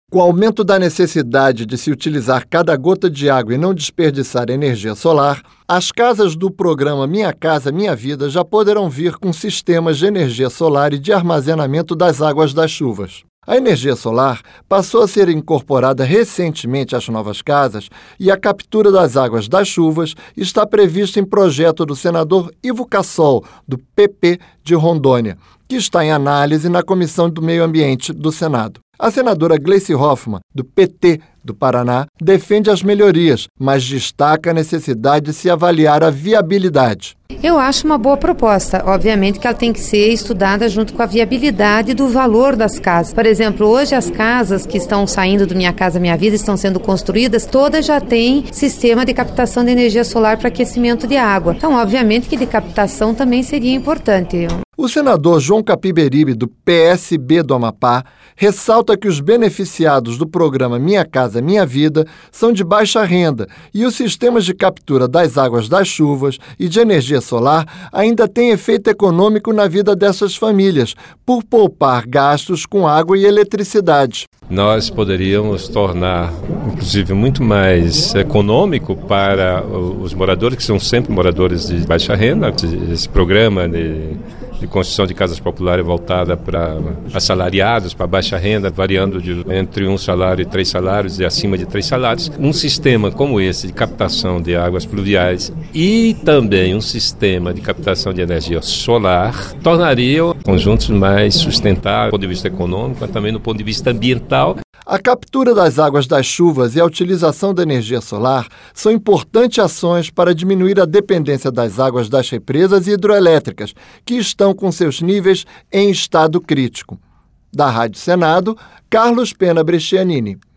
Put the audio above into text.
Com o aumento da necessidade de se utilizar cada gota de água e não desperdiçar energia solar, as casas do programa Minha Casa Minha Vida já poderão vir com sistemas de energia solar e de armazenamento das águas das chuvas. A energia solar passou a ser incorporada recentemente às novas casas e a captura das águas das chuvas está prevista em projeto do senador Ivo Cassol, do PP de Rondônia, que está em análise na Comissão do Meio Ambiente do Senado. A senadora Gleice Hoffmann, do PT do Paraná, defende as melhorias, mas destaca a necessidade de se avaliar a viabilidade. Eu acho uma boa proposta. Obviamente que ela tem que ser estudada junto com a viabilidade do valor das casas. Por exemplo, hoje as casas que estão saindo do Minha Casa Minha Vida, estão sendo construídas, todas já têm sistema de captação de energia solar para aquecimento de água. Então, obviamente que de captação também seria importante. O senador João Capiberibe, do PSB do Amapá, ressalta que os beneficiados do programa Minha Casa Minha Vida são de baixa renda e os sistemas de captura das águas das chuvas e de energia solar ainda têm efeito econômico na vida dessas famílias, por poupar gastos com água e eletricidade. Nós poderíamos tornar, inclusive, muito mais econômico para os moradores, que são sempre moradores de baixa renda. Esse programa de construção de casas populares voltada para assalariados, para baixa renda, variando entre 1 salário e 3 salários e acima de 3 salários. Um sistema como esse de captação de águas pluviais e também um sistema de captação de energia solar tornaria conjuntos mais sustentáveis do ponto de vista econômico, mas também do ponto de vista ambiental. A captura das águas das chuvas e a utilização da energia solar são importantes ações para diminuir a dependência das águas das represas e hidroelétricas, que estão com seus níveis em estado crítico. Da Rádio Senado, Carlos Pena Brescianini.